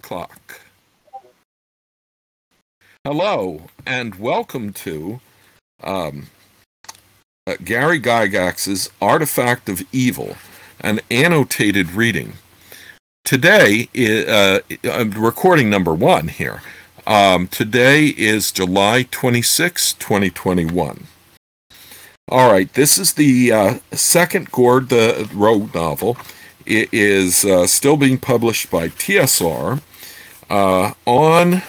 o'clock. Hello, and welcome to um, Gary Gygax's Artifact of Evil, an annotated reading. Today is recording number one here. Today is July 26, 2021. All right, this is the second Gord the Rogue novel. It is still being published by TSR. On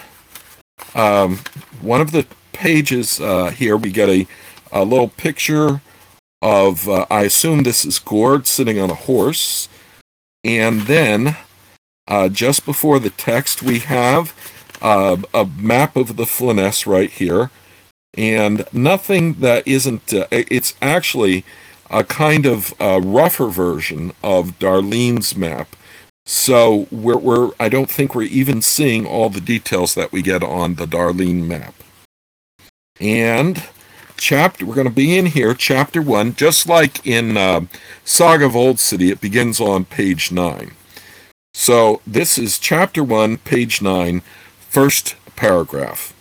one of the pages here, we get a little picture of, I assume this is Gord sitting on a horse. And then, just before the text, we have a map of the Flanaess right here. And nothing that isn't, it's actually a kind of rougher version of Darlene's map. So I don't think we're even seeing all the details that we get on the Darlene map. And we're going to be in here, chapter 1, just like in Saga of Old City, it begins on page 9. So this is chapter 1, page 9, first paragraph.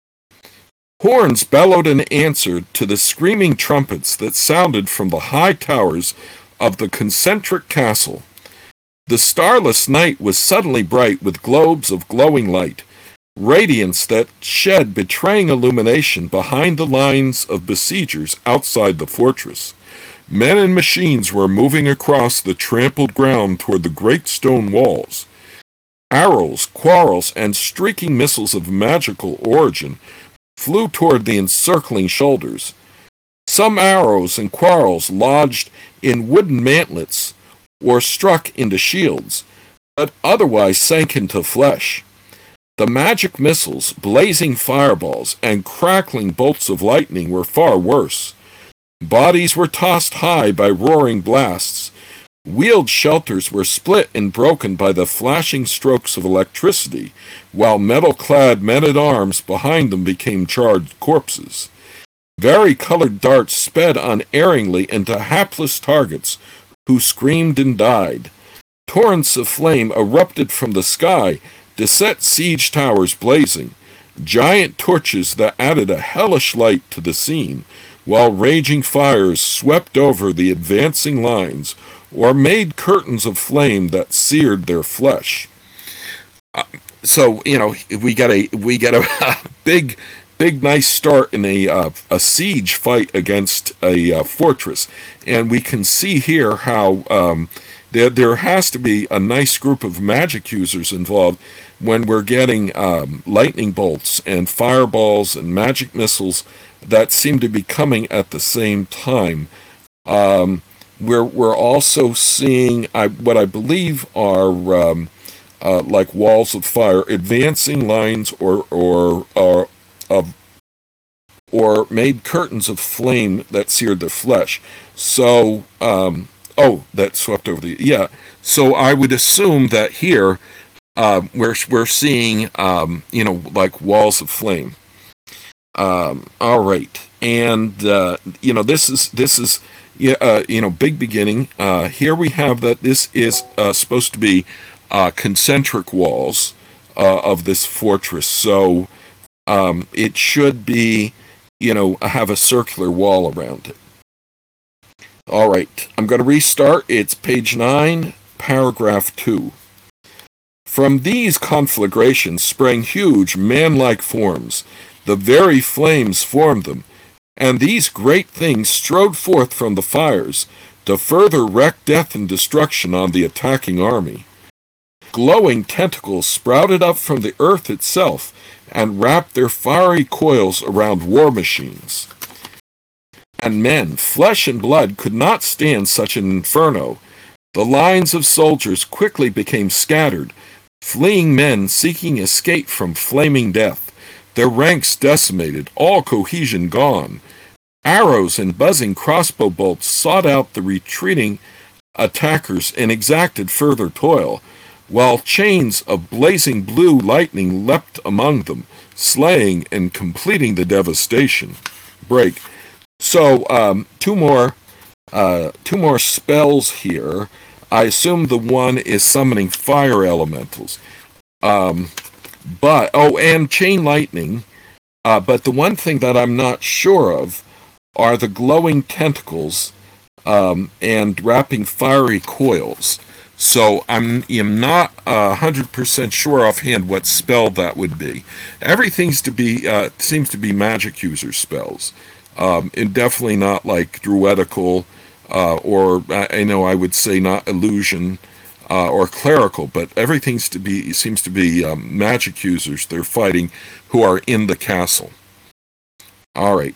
Horns bellowed and answered to the screaming trumpets that sounded from the high towers of the concentric castle. The starless night was suddenly bright with globes of glowing light, radiance that shed betraying illumination behind the lines of besiegers outside the fortress. Men and machines were moving across the trampled ground toward the great stone walls. Arrows, quarrels, and streaking missiles of magical origin flew toward the encircling shoulders. Some arrows and quarrels lodged in wooden mantlets or struck into shields, but otherwise sank into flesh. The magic missiles, blazing fireballs, and crackling bolts of lightning were far worse. Bodies were tossed high by roaring blasts. Wheeled shelters were split and broken by the flashing strokes of electricity, while metal-clad men-at-arms behind them became charred corpses. Vari-colored darts sped unerringly into hapless targets who screamed and died. Torrents of flame erupted from the sky to set siege towers blazing, giant torches that added a hellish light to the scene, while raging fires swept over the advancing lines or made curtains of flame that seared their flesh. So we get a big nice start in a siege fight against a fortress, and we can see here how there has to be a nice group of magic users involved when we're getting lightning bolts and fireballs and magic missiles that seem to be coming at the same time. We're also seeing what I believe are like walls of fire, advancing lines, or made curtains of flame that seared their flesh. So, that swept over So I would assume that here we're seeing like walls of flame. All right, and this is. Big beginning. Here we have that this is supposed to be concentric walls of this fortress. So it should be, have a circular wall around it. All right, I'm going to restart. It's page 9, paragraph 2. From these conflagrations sprang huge man-like forms. The very flames formed them. And these great things strode forth from the fires to further wreak death and destruction on the attacking army. Glowing tentacles sprouted up from the earth itself and wrapped their fiery coils around war machines. And men, flesh and blood, could not stand such an inferno. The lines of soldiers quickly became scattered, fleeing men seeking escape from flaming death. Their ranks decimated, all cohesion gone. Arrows and buzzing crossbow bolts sought out the retreating attackers and exacted further toil, while chains of blazing blue lightning leapt among them, slaying and completing the devastation. Break. So, two more spells here. I assume the one is summoning fire elementals. And chain lightning. But the one thing that I'm not sure of are the glowing tentacles and wrapping fiery coils. So am not 100% sure offhand what spell that would be. Everything seems to be magic user spells, and definitely not like druidical, or I would say not illusion or clerical, but everything seems to be magic users they're fighting who are in the castle. All right.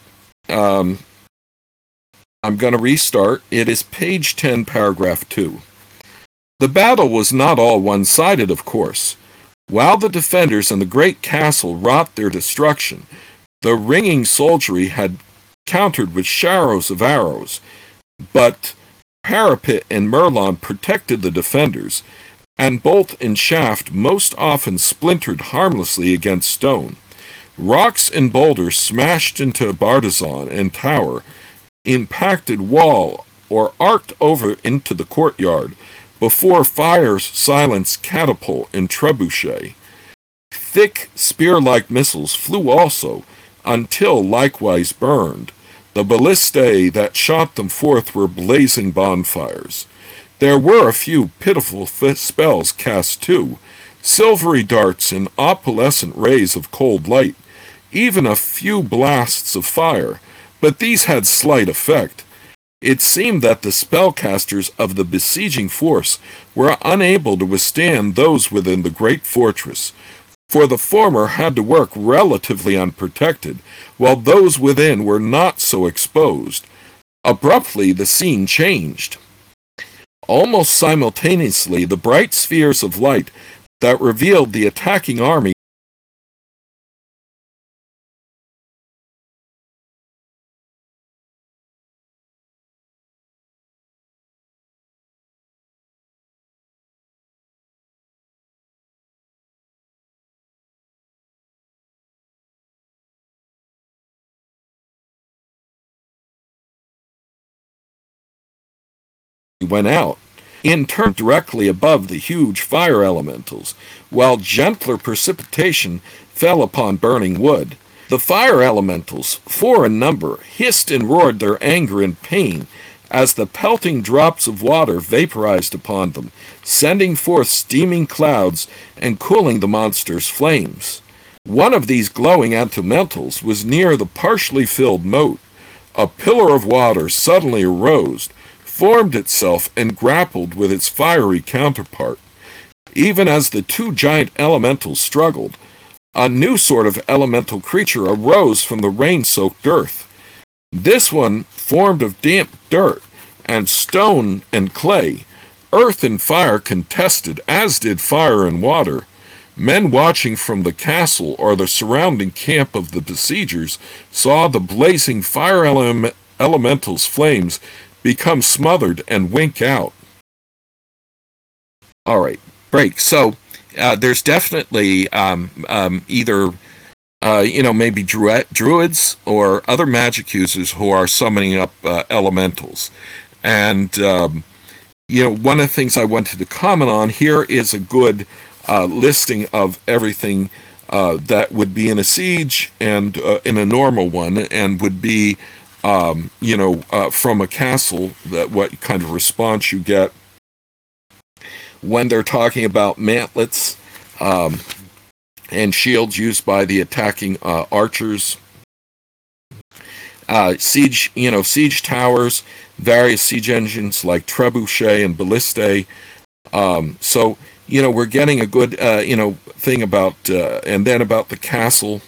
I'm going to restart. It is page 10, paragraph 2. The battle was not all one-sided, of course. While the defenders in the great castle wrought their destruction, the ringing soldiery had countered with showers of arrows, but Parapet and Merlon protected the defenders, and bolt and shaft most often splintered harmlessly against stone. Rocks and boulders smashed into bartizan and tower, impacted wall, or arced over into the courtyard, before fires silenced catapult and trebuchet. Thick spear-like missiles flew also, until likewise burned. The ballistae that shot them forth were blazing bonfires. There were a few pitiful spells cast too, silvery darts and opalescent rays of cold light, even a few blasts of fire, but these had slight effect. It seemed that the spellcasters of the besieging force were unable to withstand those within the great fortress, for the former had to work relatively unprotected, while those within were not so exposed. Abruptly the scene changed. Almost simultaneously, the bright spheres of light that revealed the attacking army went out, in turn directly above the huge fire elementals, while gentler precipitation fell upon burning wood. The fire elementals, 4 in number, hissed and roared their anger and pain as the pelting drops of water vaporized upon them, sending forth steaming clouds and cooling the monster's flames. One of these glowing elementals was near the partially filled moat. A pillar of water suddenly arose, formed itself, and grappled with its fiery counterpart. Even as the two giant elementals struggled, a new sort of elemental creature arose from the rain-soaked earth. This one formed of damp dirt and stone and clay. Earth and fire contested, as did fire and water. Men watching from the castle or the surrounding camp of the besiegers saw the blazing fire elemental's flames become smothered and wink out. All right, break. So there's definitely either maybe druids or other magic users who are summoning up elementals. And, one of the things I wanted to comment on here is a good listing of everything that would be in a siege and in a normal one, and would be, from a castle, that what kind of response you get when they're talking about mantlets and shields used by the attacking archers. Siege towers, various siege engines like trebuchet and ballistae. So we're getting a good, thing about, and then about the castle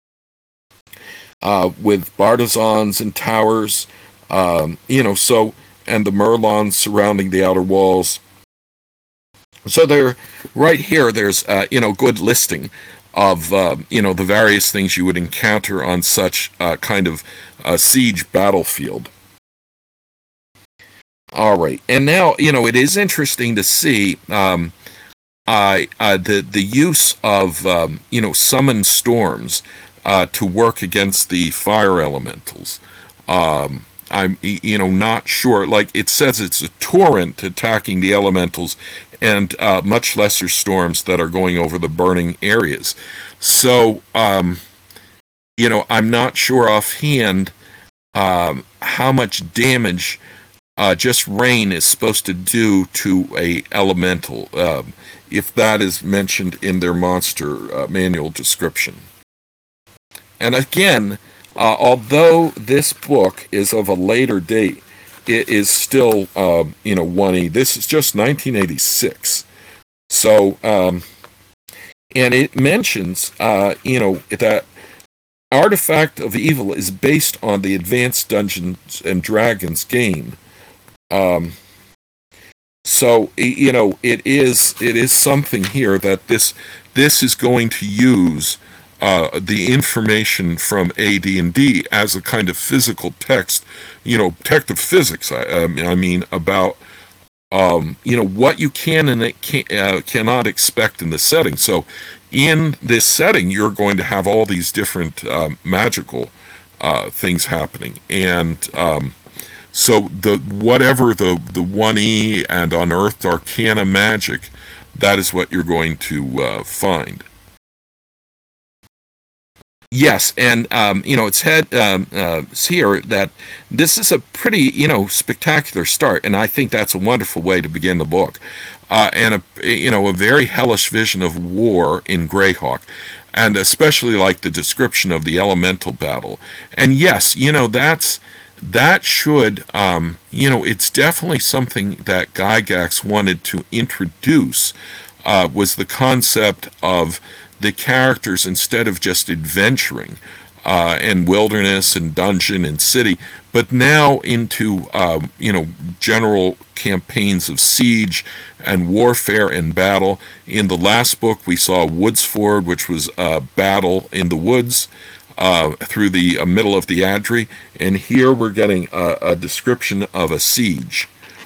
with bartizans and towers, and the merlons surrounding the outer walls. So there, right here, there's, good listing of, the various things you would encounter on such kind of siege battlefield. All right, and now, it is interesting to see the use of, summoned storms to work against the fire elementals. I'm, not sure. Like, it says it's a torrent attacking the elementals and much lesser storms that are going over the burning areas. So, I'm not sure offhand how much damage just rain is supposed to do to a elemental, if that is mentioned in their monster manual description. And again, although this book is of a later date, it is still, 1E. This is just 1986. So, and it mentions, that Artifact of Evil is based on the Advanced Dungeons and Dragons game. So, it is something here that this is going to use the information from AD&D as a kind of physical text, detective physics. I mean about what you can and cannot expect in the setting. So, in this setting, you're going to have all these different magical things happening, and so whatever the 1E and unearthed arcana magic, that is what you're going to find. Yes, and it's here that this is a pretty spectacular start, and I think that's a wonderful way to begin the book, and a very hellish vision of war in Greyhawk, and especially like the description of the elemental battle. And yes, that should it's definitely something that Gygax wanted to introduce, was the concept of the characters, instead of just adventuring in wilderness and dungeon and city, but now into general campaigns of siege and warfare and battle. In the last book, we saw Woodsford, which was a battle in the woods through the middle of the Adri, and here we're getting a description of a siege,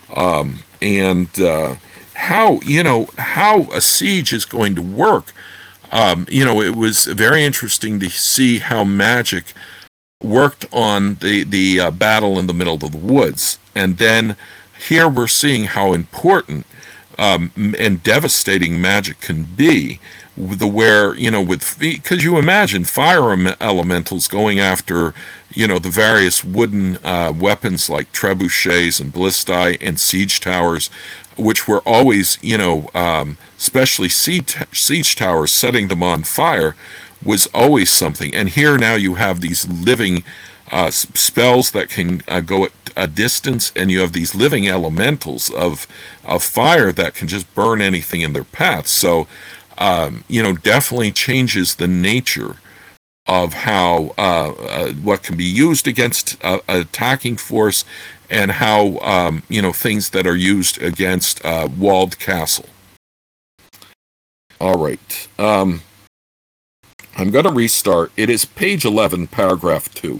and how a siege is going to work. It was very interesting to see how magic worked on the battle in the middle of the woods. And then here we're seeing how important and devastating magic can be, because you imagine fire elementals going after, the various wooden weapons like trebuchets and ballistae and siege towers, which were always, especially siege towers, setting them on fire was always something. And here now you have these living spells that can go at a distance, and you have these living elementals of fire that can just burn anything in their path. So, definitely changes the nature of how what can be used against an attacking force, and how things that are used against walled castle. All right, I'm going to restart. It is page 11, paragraph 2.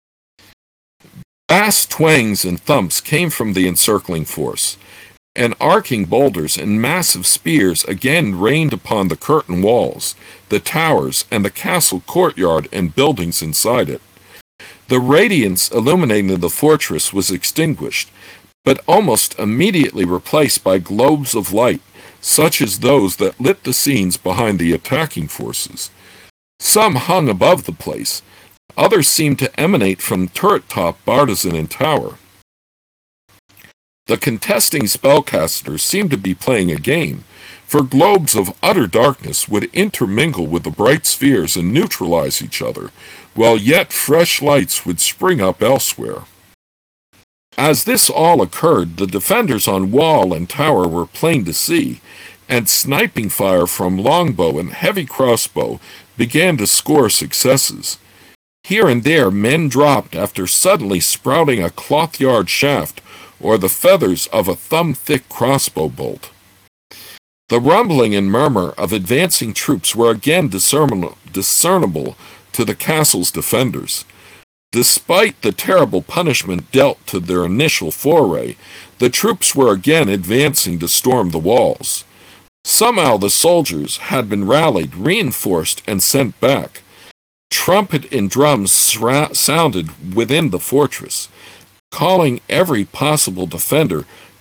Vast twangs and thumps came from the encircling force, and arcing boulders and massive spears again rained upon the curtain walls, the towers, and the castle courtyard and buildings inside it. The radiance illuminating the fortress was extinguished, but almost immediately replaced by globes of light, such as those that lit the scenes behind the attacking forces. Some hung above the place, others seemed to emanate from turret-top, bartizan, and tower. The contesting spellcasters seemed to be playing a game, for globes of utter darkness would intermingle with the bright spheres and neutralize each other, while yet fresh lights would spring up elsewhere. As this all occurred, the defenders on wall and tower were plain to see, and sniping fire from longbow and heavy crossbow began to score successes. Here and there men dropped after suddenly sprouting a cloth-yard shaft or the feathers of a thumb-thick crossbow bolt. The rumbling and murmur of advancing troops were again discernible to the castle's defenders. Despite the terrible punishment dealt to their initial foray, the troops were again advancing to storm the walls. Somehow the soldiers had been rallied, reinforced, and sent back. Trumpet and drums sounded within the fortress, calling every possible defender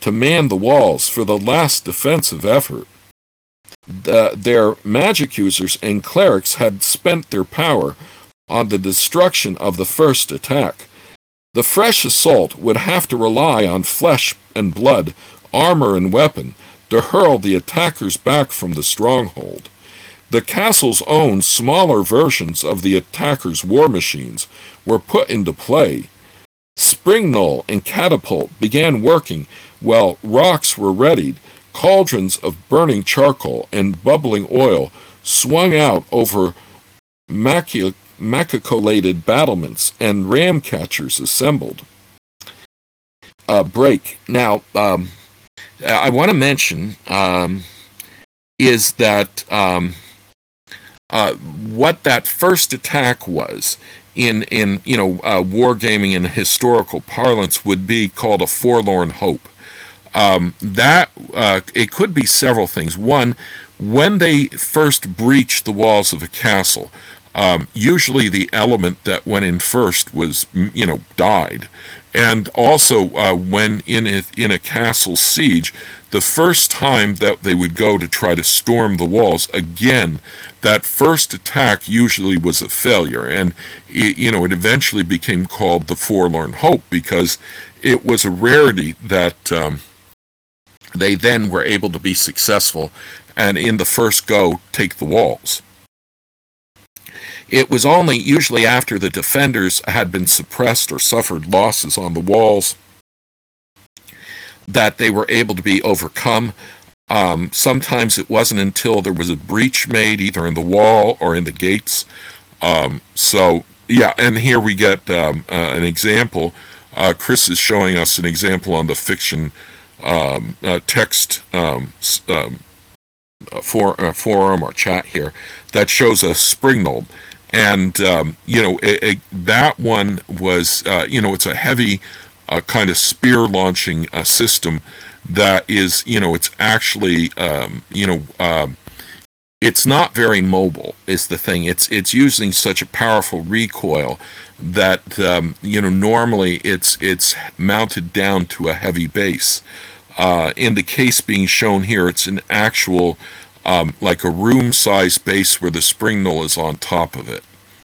to man the walls for the last defensive effort. Their magic users and clerics had spent their power on the destruction of the first attack. The fresh assault would have to rely on flesh and blood, armor and weapon to hurl the attackers back from the stronghold. The castle's own smaller versions of the attackers' war machines were put into play. Springknoll and catapult began working while rocks were readied. Cauldrons of burning charcoal and bubbling oil swung out over machicolated battlements, and ram catchers assembled. Break. Now, I want to mention is that what that first attack was in wargaming and historical parlance would be called a forlorn hope. It could be several things. One, when they first breached the walls of a castle, usually the element that went in first was, died. And also, when in a castle siege, the first time that they would go to try to storm the walls, again, that first attack usually was a failure. And, it eventually became called the forlorn hope because it was a rarity that they then were able to be successful and in the first go take the walls. It was only usually after the defenders had been suppressed or suffered losses on the walls that they were able to be overcome. Sometimes it wasn't until there was a breach made either in the wall or in the gates. And here we get an example. Chris is showing us an example on the fiction text forum or chat here that shows a Springknoll. And, that one was, it's a heavy kind of spear launching system that is, it's actually, it's not very mobile is the thing. It's using such a powerful recoil that, normally it's mounted down to a heavy base. In the case being shown here, it's an actual, like a room-sized base where the Springknoll is on top of it.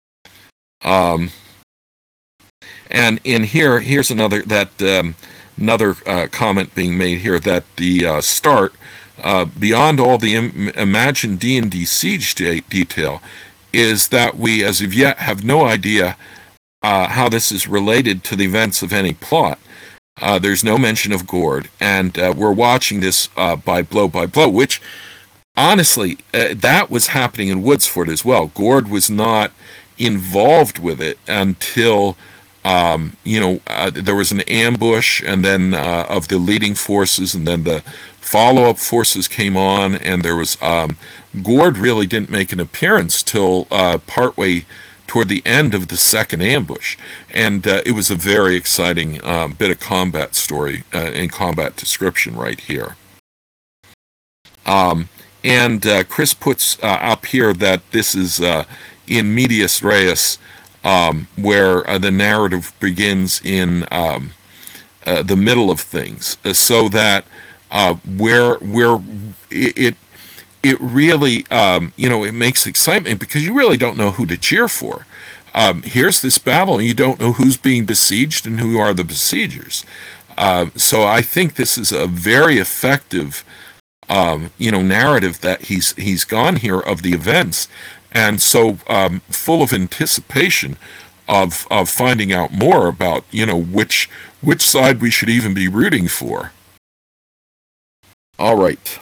And in here's another comment being made here that the start, beyond all the imagined D&D siege detail, is that we, as of yet, have no idea how this is related to the events of any plot. There's no mention of Gord, and we're watching this by blow, which, honestly, that was happening in Woodsford as well. Gord was not involved with it until, there was an ambush, and then of the leading forces, and then the follow-up forces came on, and there was, Gord really didn't make an appearance till partway toward the end of the second ambush. And it was a very exciting bit of combat story and combat description right here. And Chris puts up here that this is in medias res, where the narrative begins in the middle of things, so that where it really, it makes excitement because you really don't know who to cheer for. Here's this battle, and you don't know who's being besieged and who are the besiegers. So I think this is a very effective, narrative that he's gone here of the events, and so full of anticipation of finding out more about, which side we should even be rooting for. All right.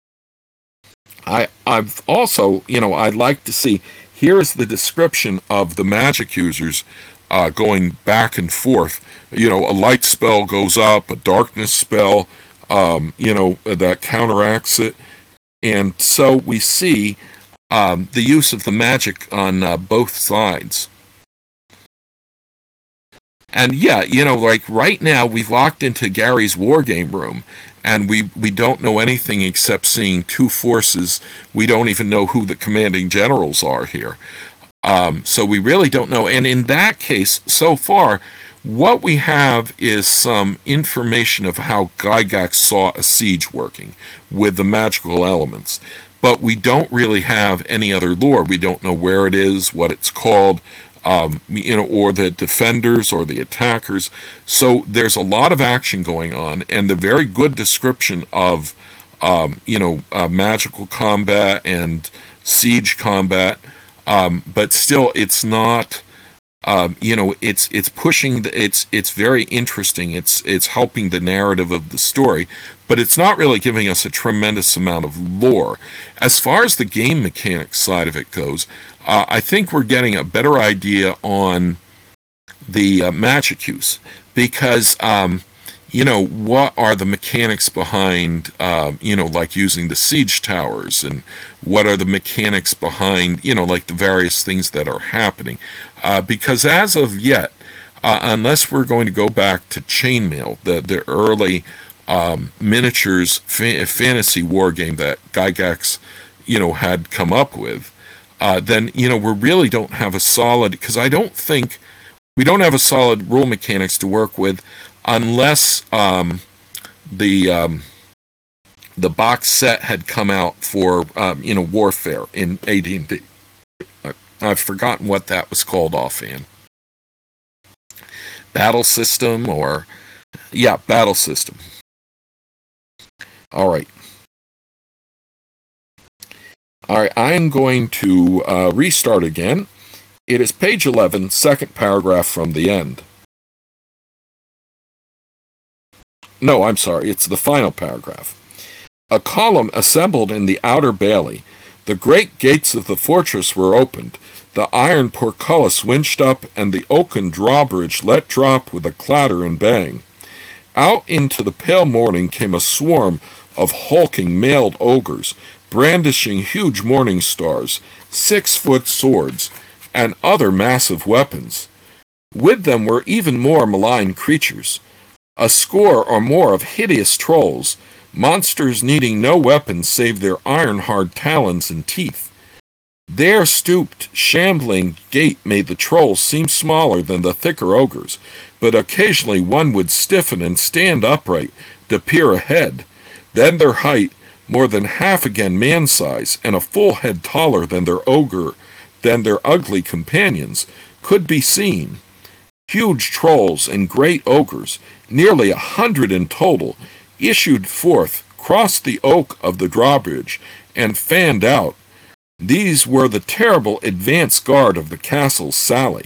I've also, I'd like to see, here's the description of the magic users going back and forth. A light spell goes up, a darkness spell, that counteracts it. And so we see the use of the magic on both sides. And yeah, like right now we've walked into Gary's wargame room, and we don't know anything except seeing two forces. We don't even know who the commanding generals are here. So we really don't know. And in that case, so far, What we have is some information of how Gygax saw a siege working with the magical elements, but we don't really have any other lore. We don't know where it is, what it's called, or the defenders or the attackers. So there's a lot of action going on, and the very good description of, magical combat and siege combat, but still, it's not. It's pushing. It's very interesting. It's helping the narrative of the story, but it's not really giving us a tremendous amount of lore. As far as the game mechanics side of it goes, I think we're getting a better idea on the magic use because what are the mechanics behind like using the siege towers, and what are the mechanics behind like the various things that are happening, because as of yet, unless we're going to go back to chainmail, the early miniatures fantasy war game that Gygax had come up with, then we really don't have a solid, because I don't think we don't have a solid rule mechanics to work with unless the box set had come out for Warfare in AD&D. I've forgotten what that was called offhand. Battle System Battle System. All right. I am going to restart again. It is page 11, second paragraph from the end. No, I'm sorry, it's the final paragraph. A column assembled in the outer bailey. The great gates of the fortress were opened. The iron portcullis winched up, and the oaken drawbridge let drop with a clatter and bang. Out into the pale morning came a swarm of hulking mailed ogres, brandishing huge morning stars, 6-foot swords, and other massive weapons. With them were even more malign creatures. A score or more of hideous trolls, monsters needing no weapons save their iron-hard talons and teeth. Their stooped, shambling gait made the trolls seem smaller than the thicker ogres, but occasionally one would stiffen and stand upright to peer ahead. Then their height, more than half again man-size, and a full head taller than their ugly companions, could be seen. Huge trolls and great ogres, nearly 100 in total, issued forth, crossed the oak of the drawbridge, and fanned out. These were the terrible advance guard of the castle's sally.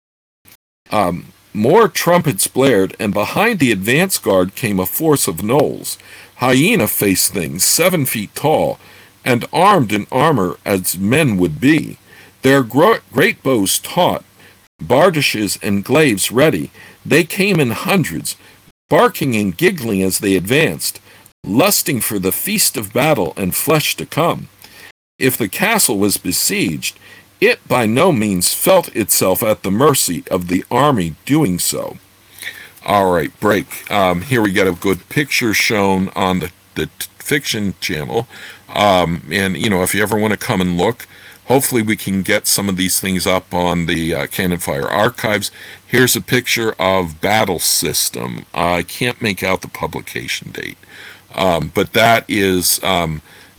More trumpets blared, and behind the advance guard came a force of gnolls, hyena-faced things 7 feet tall, and armed in armor as men would be, their great bows taut, bardishes and glaives ready. They came in hundreds, barking and giggling as they advanced, lusting for the feast of battle and flesh to come. If the castle was besieged, it by no means felt itself at the mercy of the army doing so. All right, break. Here we get a good picture shown on the fiction channel. And, if you ever want to come and look, hopefully we can get some of these things up on the Cannon Fire archives. Here's a picture of Battle System. I can't make out the publication date. But that is, how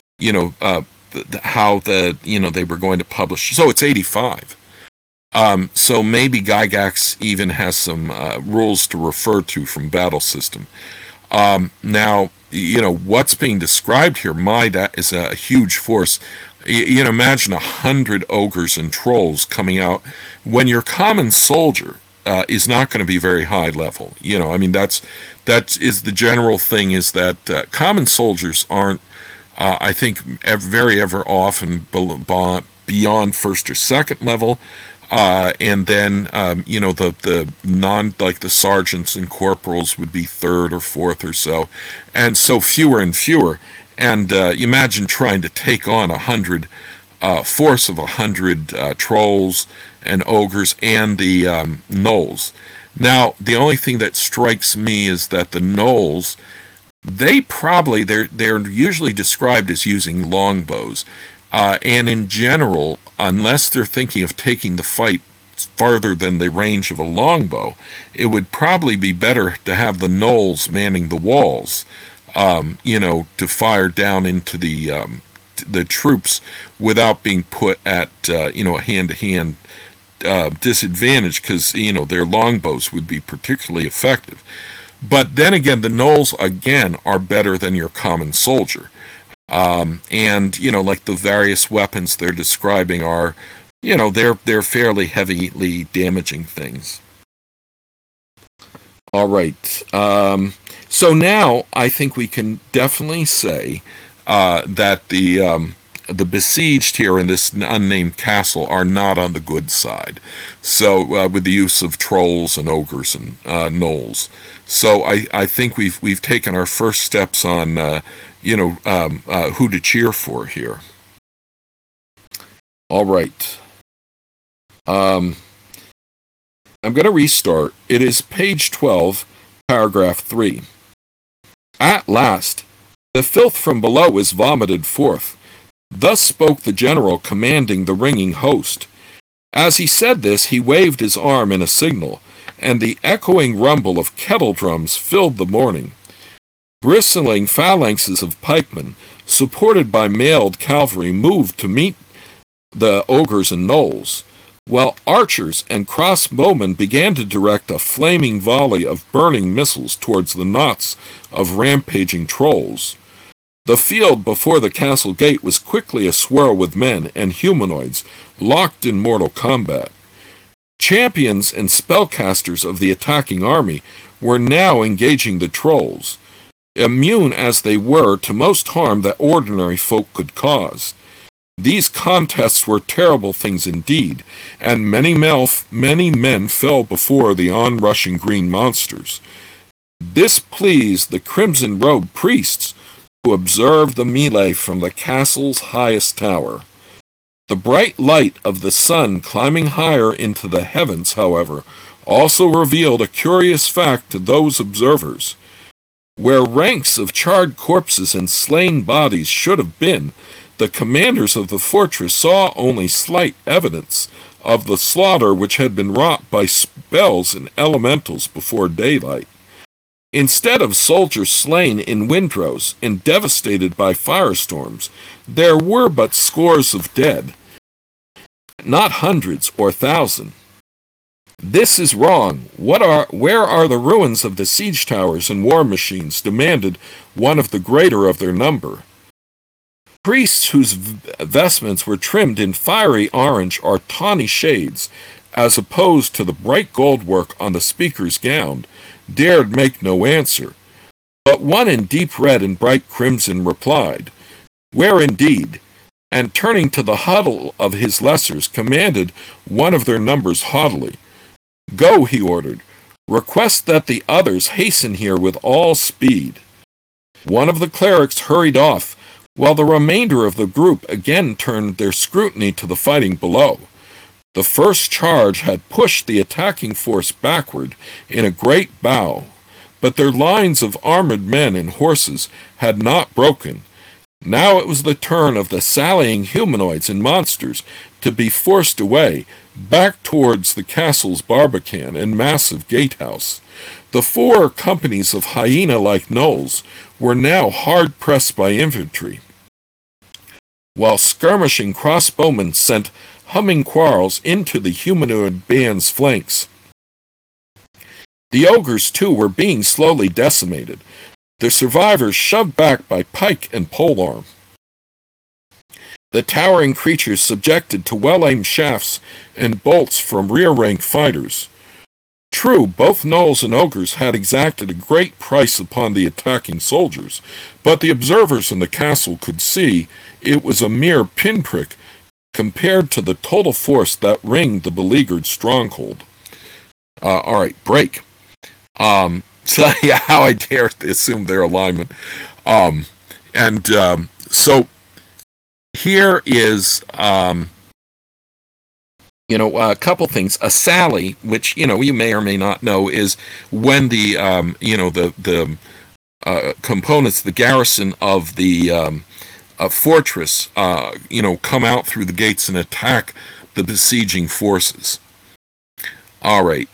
they were going to publish. So it's 85. So maybe Gygax even has some rules to refer to from Battle System. Now, what's being described here, that is a huge force. Imagine 100 ogres and trolls coming out when your common soldier is not going to be very high level. That is the general thing, is that common soldiers aren't, I think, very ever often beyond first or second level. And then, the the sergeants and corporals would be third or fourth or so. And so fewer and fewer. And imagine trying to take on 100, force of 100 trolls and ogres and the gnolls. Now, the only thing that strikes me is that the gnolls, they're usually described as using longbows. And in general, unless they're thinking of taking the fight farther than the range of a longbow, it would probably be better to have the gnolls manning the walls, to fire down into the troops without being put at a hand-to-hand disadvantage, because their longbows would be particularly effective. But then again, the gnolls again are better than your common soldier, and like the various weapons they're describing are, they're fairly heavily damaging things. All right. So now I think we can definitely say that the besieged here in this unnamed castle are not on the good side. So with the use of trolls and ogres and gnolls. So I think we've taken our first steps on who to cheer for here. All right. I'm going to restart. It is page 12, paragraph 3. At last, the filth from below is vomited forth. Thus spoke the general commanding the ringing host. As he said this, he waved his arm in a signal, and the echoing rumble of kettle drums filled the morning. Bristling phalanxes of pikemen, supported by mailed cavalry, moved to meet the ogres and gnolls, while archers and crossbowmen began to direct a flaming volley of burning missiles towards the knots of rampaging trolls. The field before the castle gate was quickly aswirl with men and humanoids locked in mortal combat. Champions and spellcasters of the attacking army were now engaging the trolls, immune as they were to most harm that ordinary folk could cause. These contests were terrible things indeed, and many men fell before the onrushing green monsters. This pleased the crimson-robed priests, who observed the melee from the castle's highest tower. The bright light of the sun climbing higher into the heavens, however, also revealed a curious fact to those observers. Where ranks of charred corpses and slain bodies should have been, the commanders of the fortress saw only slight evidence of the slaughter which had been wrought by spells and elementals before daylight. Instead of soldiers slain in windrows and devastated by firestorms, there were but scores of dead, not hundreds or thousands. This is wrong. Where are the ruins of the siege towers and war machines? Demanded one of the greater of their number. Priests whose vestments were trimmed in fiery orange or tawny shades, as opposed to the bright gold work on the speaker's gown, dared make no answer. But one in deep red and bright crimson replied, "Where indeed?" and turning to the huddle of his lessers, commanded one of their numbers haughtily. "Go," he ordered. "Request that the others hasten here with all speed." One of the clerics hurried off, while the remainder of the group again turned their scrutiny to the fighting below. The first charge had pushed the attacking force backward in a great bow, but their lines of armored men and horses had not broken. Now it was the turn of the sallying humanoids and monsters to be forced away, back towards the castle's barbican and massive gatehouse. The 4 companies of hyena-like gnolls were now hard pressed by infantry, while skirmishing crossbowmen sent humming quarrels into the humanoid band's flanks. The ogres, too, were being slowly decimated, their survivors shoved back by pike and polearm. The towering creatures subjected to well-aimed shafts and bolts from rear-rank fighters. True, both gnolls and ogres had exacted a great price upon the attacking soldiers, but the observers in the castle could see it was a mere pinprick compared to the total force that ringed the beleaguered stronghold. All right, break. So yeah, how I dare assume their alignment. So here is, a couple things. A sally, which, you may or may not know, is when the components, the garrison of the fortress, come out through the gates and attack the besieging forces. All right.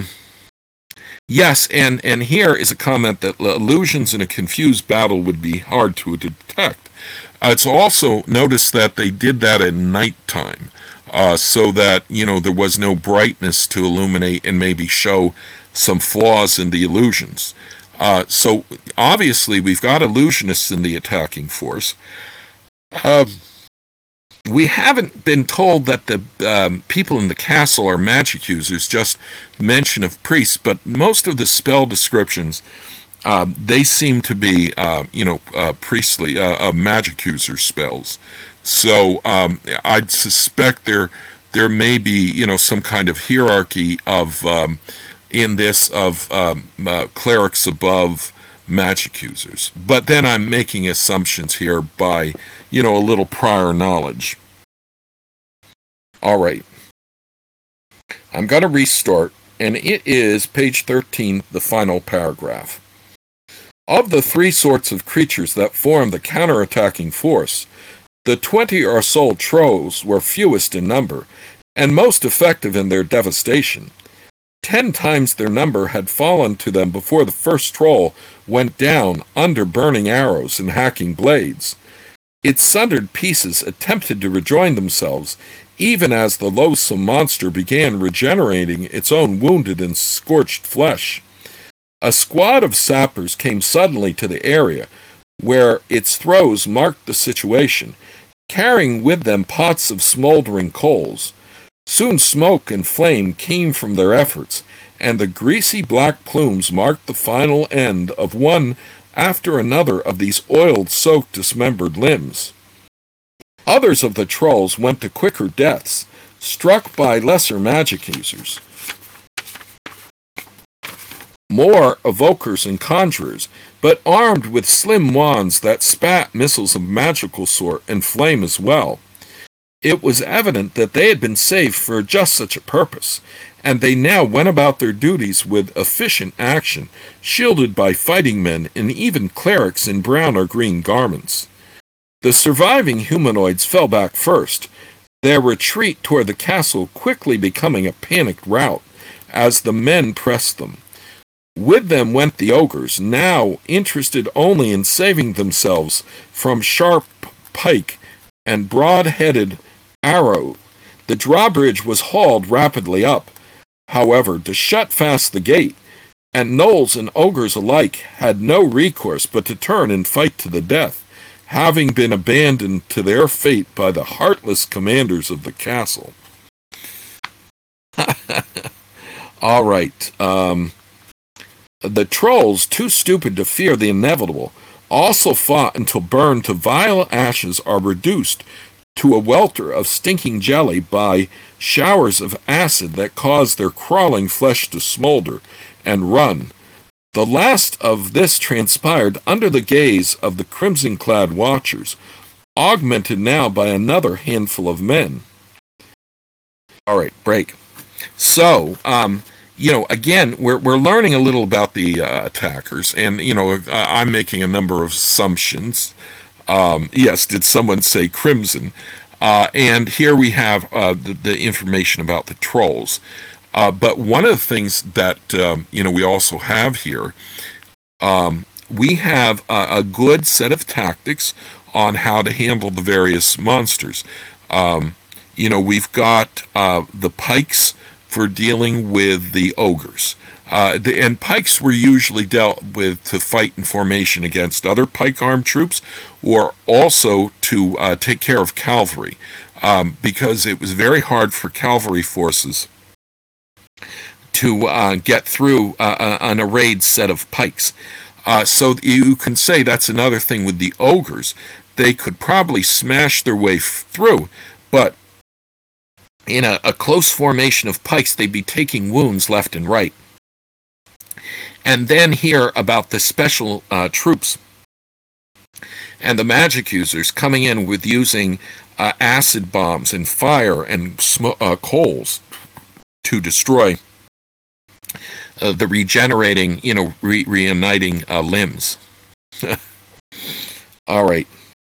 Yes, and here is a comment that illusions in a confused battle would be hard to detect. It's also noticed that they did that at nighttime, so that there was no brightness to illuminate and maybe show some flaws in the illusions. So obviously we've got illusionists in the attacking force. We haven't been told that the people in the castle are magic users, just mention of priests, but most of the spell descriptions, they seem to be, priestly, magic user spells. So I'd suspect there may be, some kind of hierarchy of, in this, of clerics above magic users. But then I'm making assumptions here by, a little prior knowledge. All right. I'm going to restart, and it is page 13, the final paragraph. Of the three sorts of creatures that form the counterattacking force, the 20 or so trolls were fewest in number, and most effective in their devastation. 10 times their number had fallen to them before the first troll went down under burning arrows and hacking blades. Its sundered pieces attempted to rejoin themselves, even as the loathsome monster began regenerating its own wounded and scorched flesh. A squad of sappers came suddenly to the area where its throes marked the situation, carrying with them pots of smoldering coals. Soon smoke and flame came from their efforts, and the greasy black plumes marked the final end of one after another of these oil-soaked dismembered limbs. Others of the trolls went to quicker deaths, struck by lesser magic users. More evokers and conjurers, but armed with slim wands that spat missiles of magical sort and flame as well. It was evident that they had been saved for just such a purpose, and they now went about their duties with efficient action, shielded by fighting men and even clerics in brown or green garments. The surviving humanoids fell back first, their retreat toward the castle quickly becoming a panicked rout as the men pressed them. With them went the ogres, now interested only in saving themselves from sharp pike and broad-headed arrow. The drawbridge was hauled rapidly up, however, to shut fast the gate, and gnolls and ogres alike had no recourse but to turn and fight to the death, having been abandoned to their fate by the heartless commanders of the castle. All right. The trolls, too stupid to fear the inevitable, also fought until burned to vile ashes are reduced to a welter of stinking jelly by showers of acid that cause their crawling flesh to smolder and run. The last of this transpired under the gaze of the crimson-clad watchers, augmented now by another handful of men. All right, break. So, again, we're learning a little about the attackers, and, I'm making a number of assumptions. Yes, did someone say crimson? And here we have the information about the trolls. But one of the things that, we also have here, we have a good set of tactics on how to handle the various monsters. We've got the pikes for dealing with the ogres. And pikes were usually dealt with to fight in formation against other pike-armed troops, or also to take care of cavalry, because it was very hard for cavalry forces to get through an arrayed set of pikes. So you can say that's another thing with the ogres. They could probably smash their way through, but in a close formation of pikes, they'd be taking wounds left and right. And then here about the special troops and the magic users coming in with using acid bombs and fire and coals to destroy the regenerating, reuniting limbs. All right.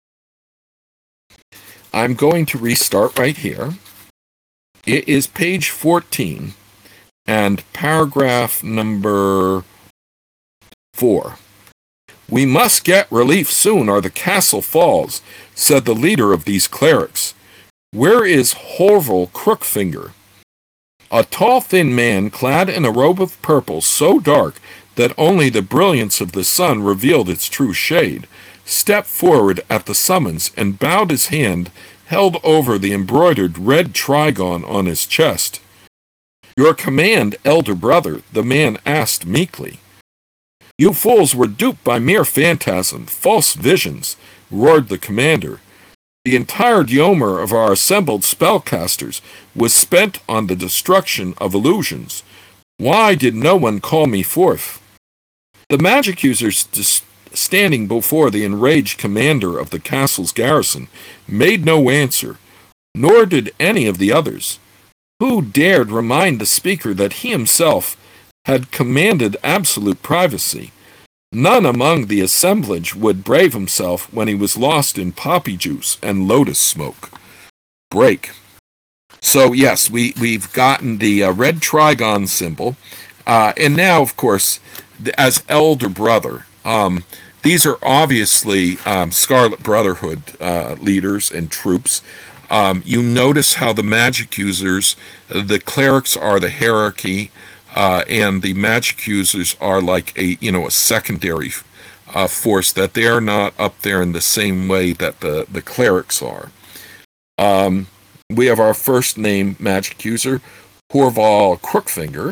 I'm going to restart right here. It is page 14, And paragraph number 4. "We must get relief soon, or the castle falls," said the leader of these clerics. "Where is Horval Crookfinger?" A tall, thin man, clad in a robe of purple so dark that only the brilliance of the sun revealed its true shade, stepped forward at the summons and bowed his hand held over the embroidered red trigon on his chest. "Your command, elder brother," the man asked meekly. "You fools were duped by mere phantasm, false visions," roared the commander. "The entire yeomer of our assembled spellcasters was spent on the destruction of illusions. Why did no one call me forth?" The magic users standing before the enraged commander of the castle's garrison made no answer, nor did any of the others. Who dared remind the speaker that he himself had commanded absolute privacy? None among the assemblage would brave himself when he was lost in poppy juice and lotus smoke. Break. So yes, we've gotten the red trigon symbol, and now, of course, as elder brother, these are obviously Scarlet Brotherhood leaders and troops. You notice how the magic users, the clerics are the hierarchy, and the magic users are like a secondary force, that they are not up there in the same way that the clerics are. We have our first name magic user, Horval Crookfinger.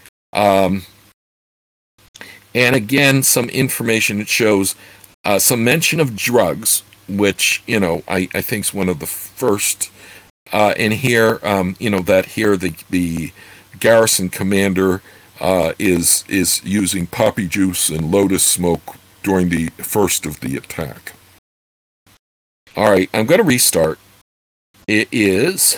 And again, some information. It shows some mention of drugs, which, I think is one of the first in here, that here the garrison commander is using poppy juice and lotus smoke during the first of the attack. All right, I'm going to restart. It is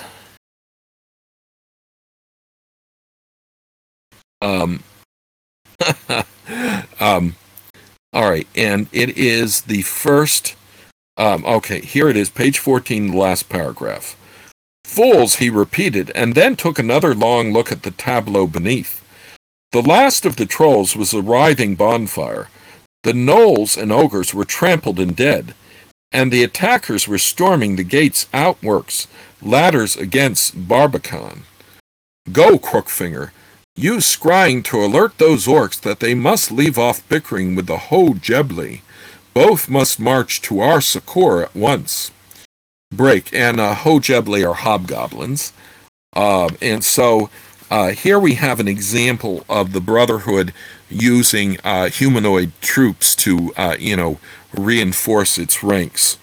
all right, and it is the first. Okay, here it is, page 14, the last paragraph. "Fools," he repeated, and then took another long look at the tableau beneath. The last of the trolls was a writhing bonfire. The gnolls and ogres were trampled and dead, and the attackers were storming the gate's outworks, ladders against Barbican. "Go, Crookfinger. Use scrying to alert those orcs that they must leave off bickering with the Ho-Jebli. Both must march to our succor at once." Break. And Ho-Jebli are hobgoblins. And so here we have an example of the Brotherhood using humanoid troops to, reinforce its ranks.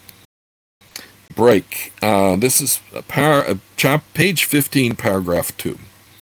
Break. This is page 15, paragraph 2.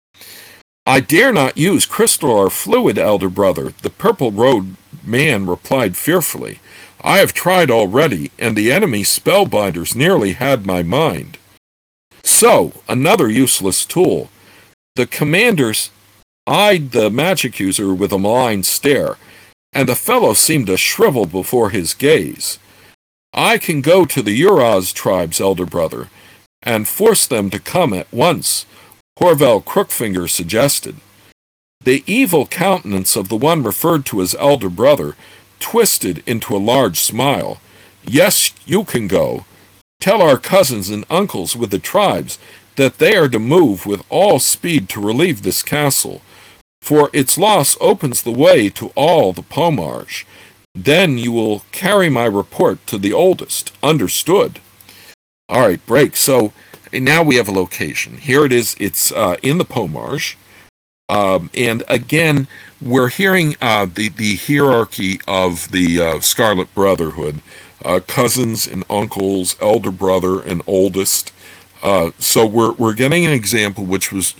"I dare not use crystal or fluid, elder brother," the purple-robed man replied fearfully. "I have tried already, and the enemy spellbinders nearly had my mind." So, another useless tool. The commanders eyed the magic user with a malign stare, and the fellow seemed to shrivel before his gaze. "I can go to the Uraz tribes, elder brother, and force them to come at once," Horval Crookfinger suggested. The evil countenance of the one referred to as elder brother twisted into a large smile. "Yes, you can go. Tell our cousins and uncles with the tribes that they are to move with all speed to relieve this castle, for its loss opens the way to all the Pomarge. Then you will carry my report to the oldest. Understood?" All right, break. So now we have a location. Here it is. It's in the Pomarge. And again, we're hearing the hierarchy of the Scarlet Brotherhood. Cousins and uncles, elder brother and oldest. So we're getting an example which was,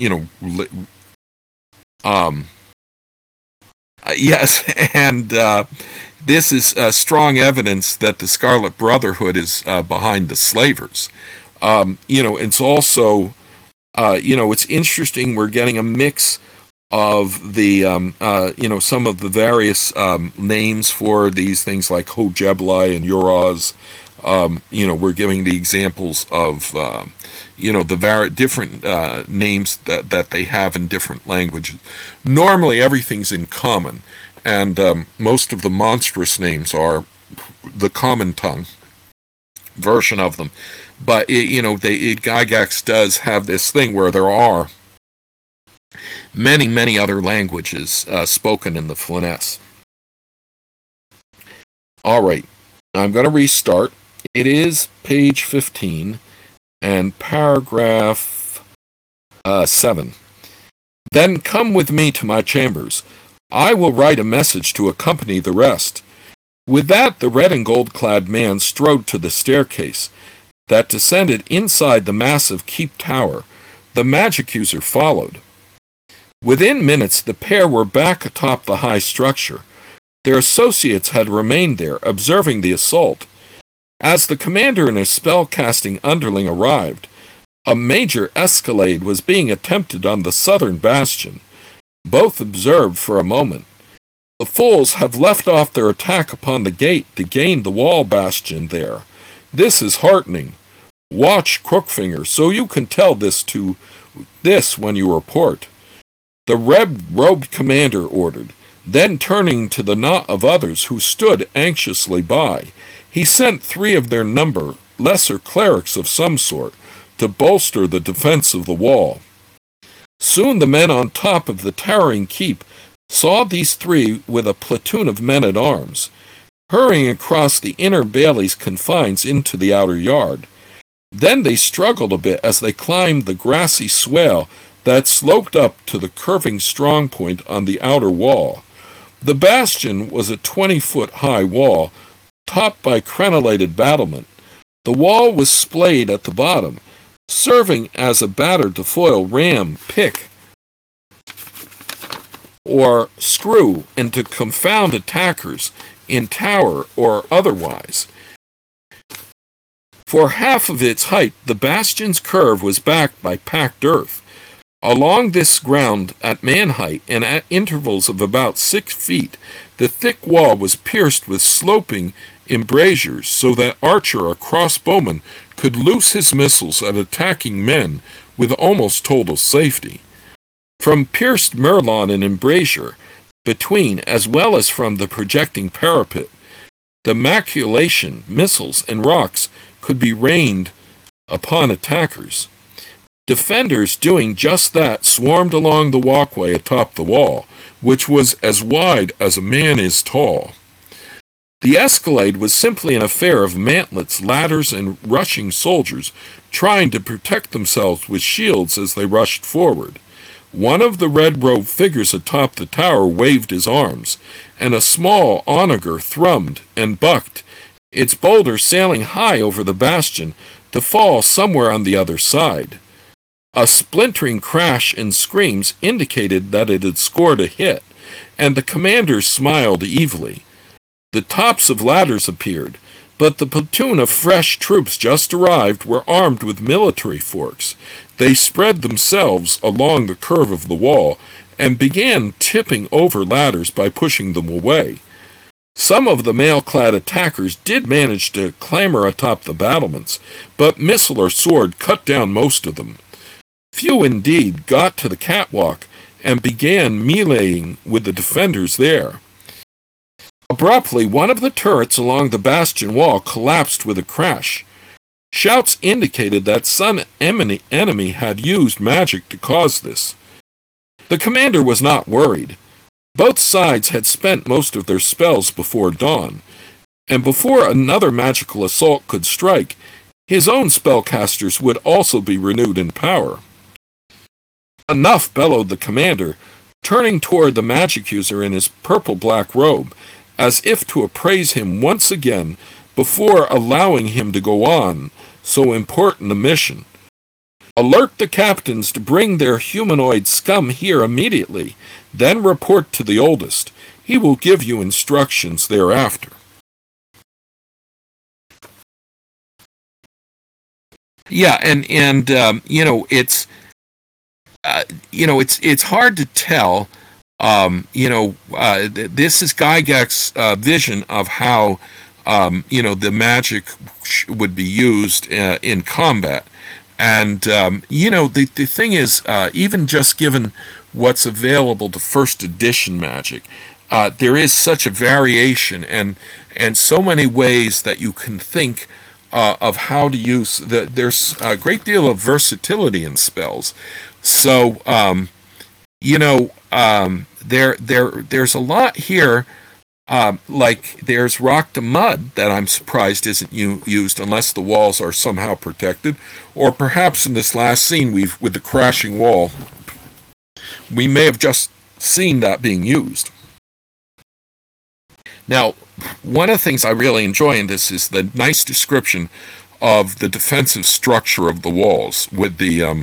yes, and this is strong evidence that the Scarlet Brotherhood is behind the slavers. It's also, it's interesting. We're getting a mix of the, some of the various names for these things like Ho-Jebli and Uraz. We're giving the examples of, the different names that they have in different languages. Normally, everything's in common, and most of the monstrous names are the common tongue version of them. But Gygax does have this thing where there are many, many other languages spoken in the Flonesse. All right, I'm going to restart. It is page 15 and paragraph 7. Then come with me to my chambers. I will write a message to accompany the rest. With that, the red and gold-clad man strode to the staircase that descended inside the massive keep tower. The magic user followed. Within minutes, the pair were back atop the high structure. Their associates had remained there, observing the assault. As the commander and his spell-casting underling arrived, a major escalade was being attempted on the southern bastion. Both observed for a moment. The fools have left off their attack upon the gate to gain the wall bastion there. This is heartening. Watch Crookfinger, so you can tell this when you report. The red-robed commander ordered. Then turning to the knot of others who stood anxiously by, he sent 3 of their number, lesser clerics of some sort, to bolster the defense of the wall. Soon the men on top of the towering keep saw these 3 with a platoon of men-at-arms, hurrying across the inner bailey's confines into the outer yard. Then they struggled a bit as they climbed the grassy swale that sloped up to the curving strong point on the outer wall. The bastion was a 20-foot-high wall, topped by crenellated battlement. The wall was splayed at the bottom, serving as a batter to foil ram, pick, or screw, and to confound attackers in tower or otherwise. For half of its height, the bastion's curve was backed by packed earth. Along this ground, at man height and at intervals of about 6 feet, the thick wall was pierced with sloping embrasures so that archer or crossbowman could loose his missiles at attacking men with almost total safety. From pierced merlon and embrasure between, as well as from the projecting parapet, the maculation, missiles, and rocks could be rained upon attackers. Defenders doing just that swarmed along the walkway atop the wall, which was as wide as a man is tall. The escalade was simply an affair of mantlets, ladders, and rushing soldiers trying to protect themselves with shields as they rushed forward. One of the red-robed figures atop the tower waved his arms, and a small onager thrummed and bucked, its boulder sailing high over the bastion to fall somewhere on the other side. A splintering crash and screams indicated that it had scored a hit, and the commander smiled evilly. The tops of ladders appeared, but the platoon of fresh troops just arrived were armed with military forks. They spread themselves along the curve of the wall and began tipping over ladders by pushing them away. Some of the mail-clad attackers did manage to clamber atop the battlements, but missile or sword cut down most of them. Few indeed got to the catwalk and began meleeing with the defenders there. Abruptly, one of the turrets along the bastion wall collapsed with a crash. Shouts indicated that some enemy had used magic to cause this. The commander was not worried. Both sides had spent most of their spells before dawn, and before another magical assault could strike, his own spellcasters would also be renewed in power. Enough, bellowed the commander, turning toward the magic user in his purple-black robe, as if to appraise him once again before allowing him to go on so important a mission. Alert the captains to bring their humanoid scum here immediately, then report to the oldest. He will give you instructions thereafter. Yeah, and it's it's hard to tell. This is Gygax's vision of how the magic would be used in combat. And, the thing is, even just given what's available to first edition magic, there is such a variation and so many ways that you can think of how to use there's a great deal of versatility in spells. So, there's a lot here. Like there's Rock to Mud that I'm surprised isn't used unless the walls are somehow protected, or perhaps in this last scene with the crashing wall, we may have just seen that being used. Now, one of the things I really enjoy in this is the nice description of the defensive structure of the walls, with the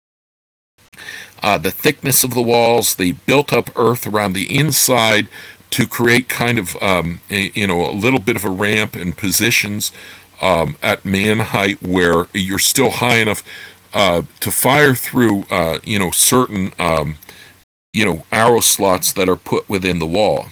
thickness of the walls, the built-up earth around the inside, to create kind of a little bit of a ramp and positions at man height where you're still high enough to fire through certain arrow slots that are put within the wall.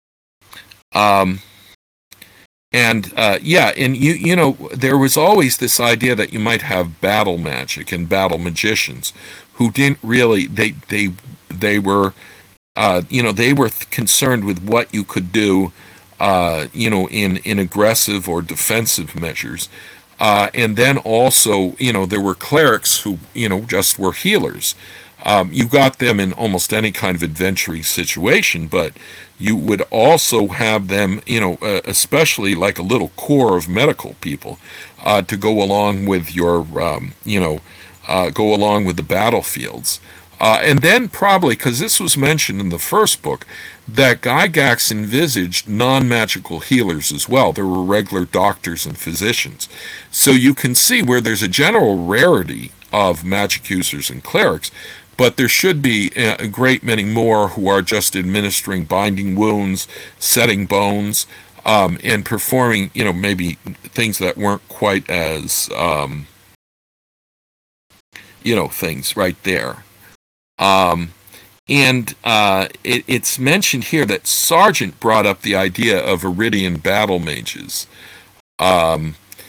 There was always this idea that you might have battle magic and battle magicians who didn't really they were concerned with what you could do, in aggressive or defensive measures. And then also, there were clerics who, just were healers. You got them in almost any kind of adventuring situation, but you would also have them, especially like a little core of medical people, to go along with your, go along with the battlefields. And then probably, because this was mentioned in the first book, that Gygax envisaged non-magical healers as well. There were regular doctors and physicians. So you can see where there's a general rarity of magic users and clerics, but there should be a great many more who are just administering binding wounds, setting bones, and performing, maybe things that weren't quite as, things right there. It's mentioned here that Sargent brought up the idea of Iridian battle mages. But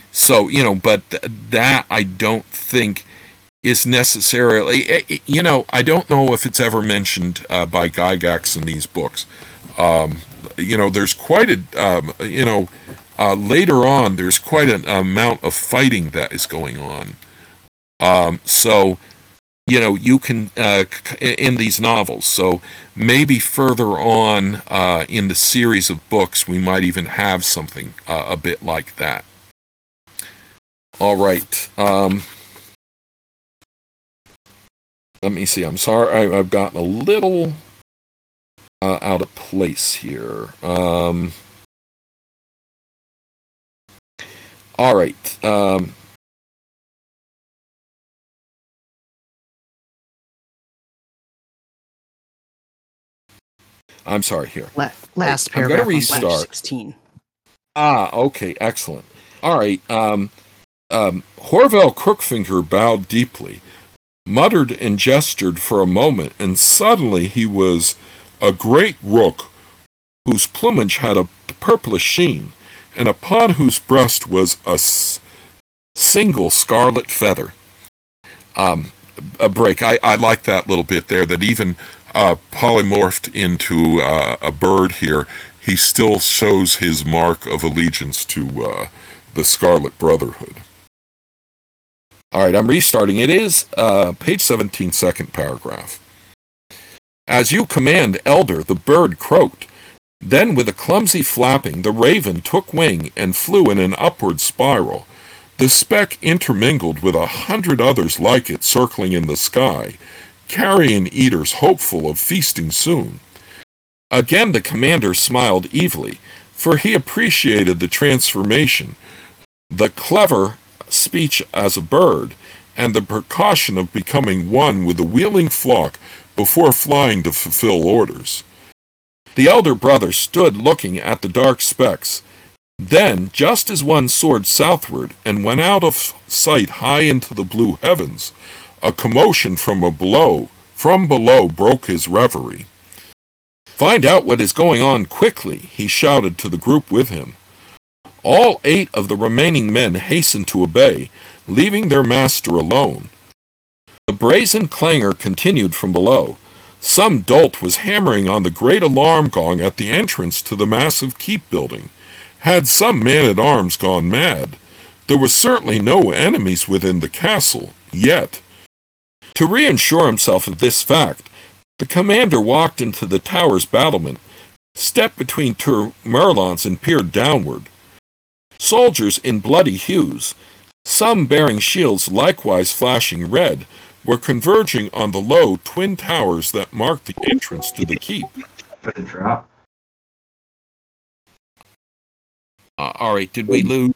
that I don't think is necessarily, I don't know if it's ever mentioned by Gygax in these books. There's quite a, later on, there's quite an amount of fighting that is going on. You can, in these novels, so maybe further on in the series of books, we might even have something a bit like that. All right. Let me see. I'm sorry. I've gotten a little out of place here. All right. I'm sorry here. Last paragraph. I'm going to restart. 16. Okay, excellent. All right. Horval Crookfinger bowed deeply, muttered and gestured for a moment, and suddenly he was a great rook whose plumage had a purplish sheen, and upon whose breast was a single scarlet feather. A break. I like that little bit there, that even polymorphed into a bird here, he still shows his mark of allegiance to the Scarlet Brotherhood. All right, I'm restarting. It is page 17, second paragraph. As you command, Elder, the bird croaked. Then, with a clumsy flapping, the raven took wing and flew in an upward spiral. The speck intermingled with 100 others like it circling in the sky, carrion eaters hopeful of feasting soon. Again the commander smiled evilly, for he appreciated the transformation, the clever speech as a bird, and the precaution of becoming one with the wheeling flock before flying to fulfill orders. The elder brother stood looking at the dark specks. Then, just as one soared southward and went out of sight high into the blue heavens, a commotion from below broke his reverie. "Find out what is going on quickly," he shouted to the group with him. All 8 of the remaining men hastened to obey, leaving their master alone. The brazen clangor continued from below. Some dolt was hammering on the great alarm gong at the entrance to the massive keep building. Had some man-at-arms gone mad? There were certainly no enemies within the castle, yet. To reassure himself of this fact, the commander walked into the tower's battlement, stepped between two merlons and peered downward. Soldiers in bloody hues, some bearing shields likewise flashing red, were converging on the low twin towers that marked the entrance to the keep. For the drop. All right, did we lose?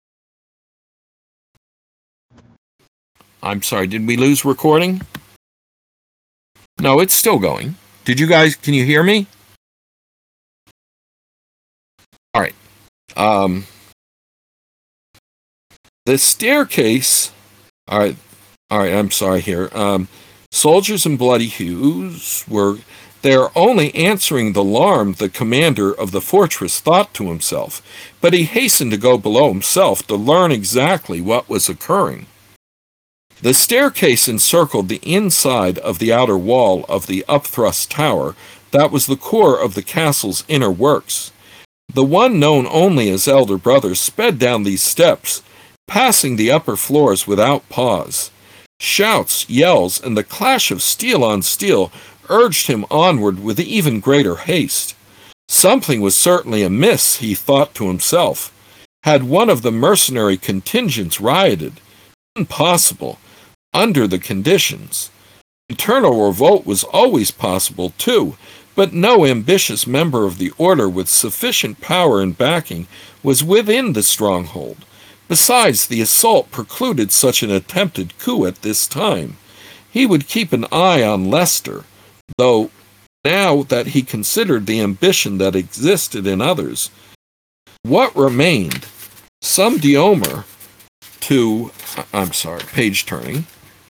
I'm sorry, did we lose recording? No, it's still going. Did you guys, can you hear me? All right. The staircase, all right, I'm sorry here. Soldiers in bloody hues they're only answering the alarm the commander of the fortress thought to himself, but he hastened to go below himself to learn exactly what was occurring. The staircase encircled the inside of the outer wall of the upthrust tower that was the core of the castle's inner works. The one known only as Elder Brother sped down these steps, passing the upper floors without pause. Shouts, yells, and the clash of steel on steel urged him onward with even greater haste. Something was certainly amiss, he thought to himself. Had one of the mercenary contingents rioted? Impossible, under the conditions. Internal revolt was always possible, too, but no ambitious member of the order with sufficient power and backing was within the stronghold. Besides, the assault precluded such an attempted coup at this time. He would keep an eye on Leicester, though now that he considered the ambition that existed in others, what remained? Some Diomer page turning,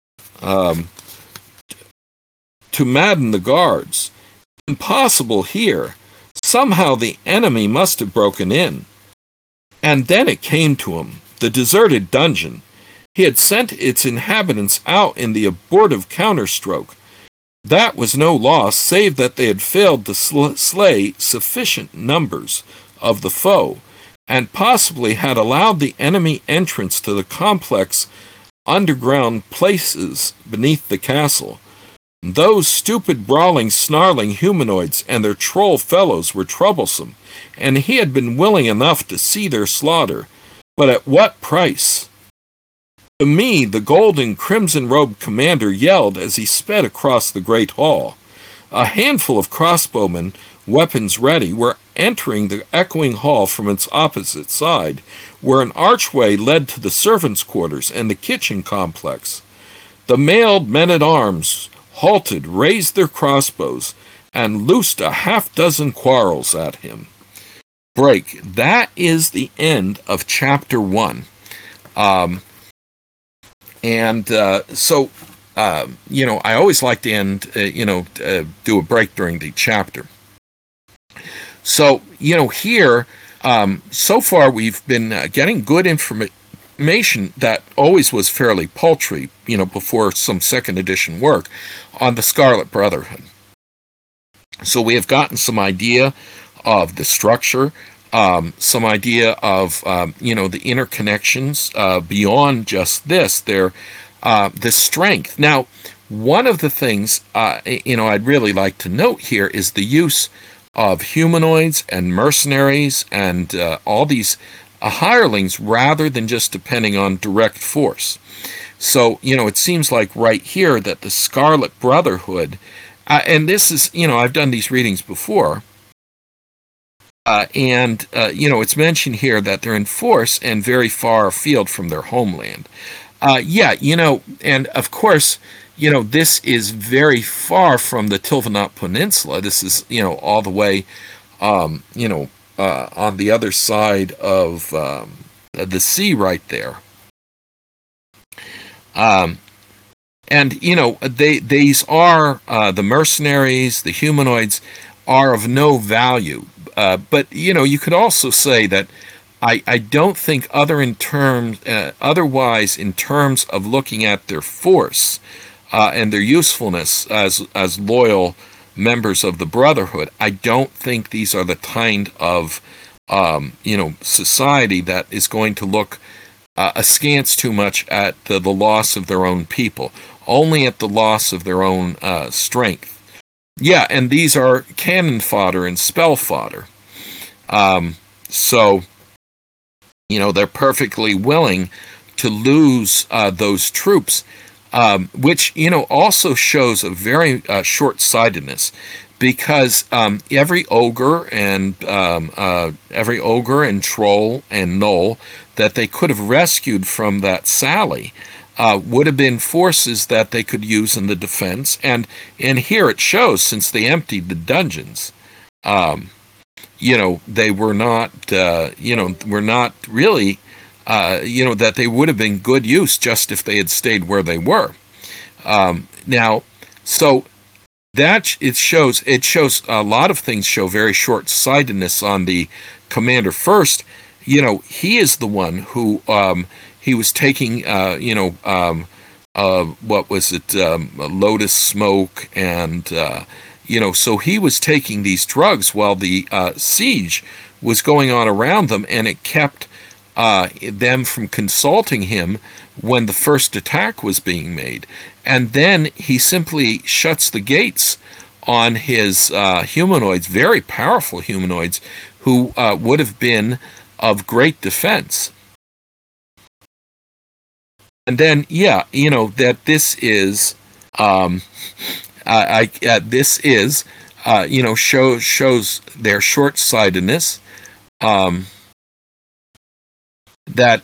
to madden the guards. Impossible here. Somehow the enemy must have broken in. And then it came to him, the deserted dungeon. He had sent its inhabitants out in the abortive counterstroke. That was no loss, save that they had failed to slay sufficient numbers of the foe, and possibly had allowed the enemy entrance to the complex underground places beneath the castle. Those stupid, brawling, snarling humanoids and their troll fellows were troublesome, and he had been willing enough to see their slaughter, but at what price? To me, the gold and crimson-robed commander yelled as he sped across the great hall. A handful of crossbowmen, weapons ready, were entering the echoing hall from its opposite side, where an archway led to the servants' quarters and the kitchen complex. The mailed men-at-arms halted, raised their crossbows, and loosed a half-dozen quarrels at him. Break. That is the end of chapter 1. I always like to end, do a break during the chapter. So, here, so far we've been getting good information that always was fairly paltry, before some second edition work on the Scarlet Brotherhood. So we have gotten some idea of the structure, some idea of, the interconnections beyond just this, the strength. Now, one of the things, I'd really like to note here is the use of humanoids and mercenaries and all these hirelings rather than just depending on direct force. So, it seems like right here that the Scarlet Brotherhood, and this is, I've done these readings before, it's mentioned here that they're in force and very far afield from their homeland. And of course, this is very far from the Tilvanat Peninsula. This is, all the way, on the other side of the sea right there. These are, the mercenaries, the humanoids, are of no value. But you could also say that I don't think otherwise in terms of looking at their force and their usefulness as loyal members of the Brotherhood. I don't think these are the kind of society that is going to look askance too much at the loss of their own people, only at the loss of their own strength. Yeah, and these are cannon fodder and spell fodder. So, they're perfectly willing to lose those troops, which, also shows a very short-sightedness, because every ogre and troll and gnoll that they could have rescued from that sally would have been forces that they could use in the defense, and here it shows, since they emptied the dungeons, they were not really that they would have been good use just if they had stayed where they were. Now, so that it shows a lot of things show very short-sightedness on the commander. First, he is the one who he was taking what was it, lotus smoke, and so he was taking these drugs while the siege was going on around them, and it kept them from consulting him when the first attack was being made. And then he simply shuts the gates on his humanoids, very powerful humanoids, who would have been of great defense. And then, that this is, shows their short-sightedness. That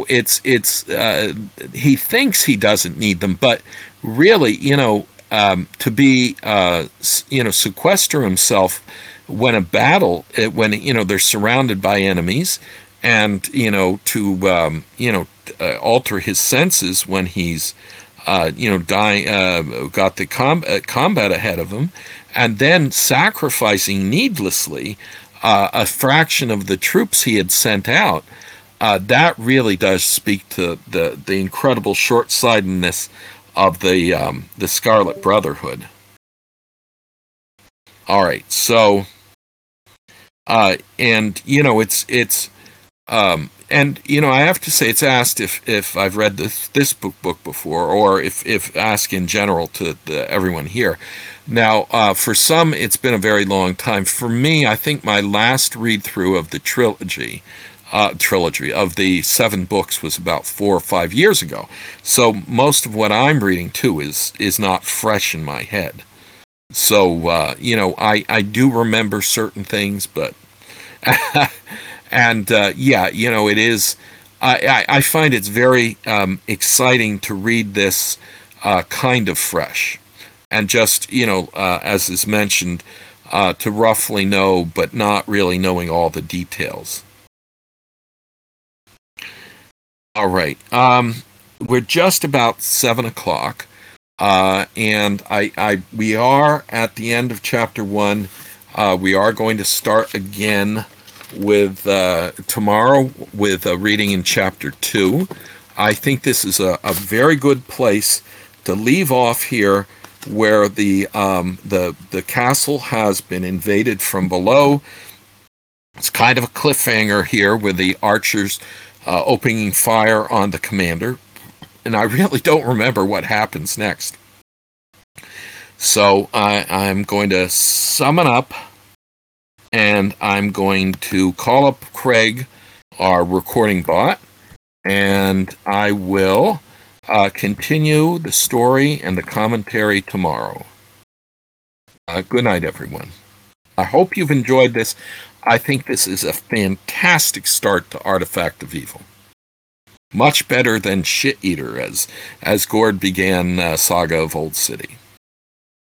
he thinks he doesn't need them, but really, to be sequester himself when a battle, when they're surrounded by enemies, and to alter his senses when he's dying, got the combat ahead of him, and then sacrificing needlessly a fraction of the troops he had sent out. That really does speak to the incredible short-sightedness of the Scarlet Brotherhood. All right, so and it's and I have to say, it's asked if I've read this book before, or if asked in general to everyone here. Now, for some, it's been a very long time. For me, I think my last read through of the trilogy of the 7 books was about 4 or 5 years ago. So most of what I'm reading too is not fresh in my head. So I do remember certain things, but and it is. I find it's very exciting to read this kind of fresh, and just as is mentioned, to roughly know, but not really knowing all the details. All right. We're just about 7:00, and we are at the end of chapter 1. We are going to start again with tomorrow with a reading in chapter 2. I think this is a very good place to leave off here, where the castle has been invaded from below. It's kind of a cliffhanger here with the archers opening fire on the commander, and I really don't remember what happens next. So I'm going to summon up, and I'm going to call up Craig, our recording bot, and I will continue the story and the commentary tomorrow. Good night, everyone. I hope you've enjoyed this. I think this is a fantastic start to Artifact of Evil. Much better than Shit Eater, as Gord began Saga of Old City.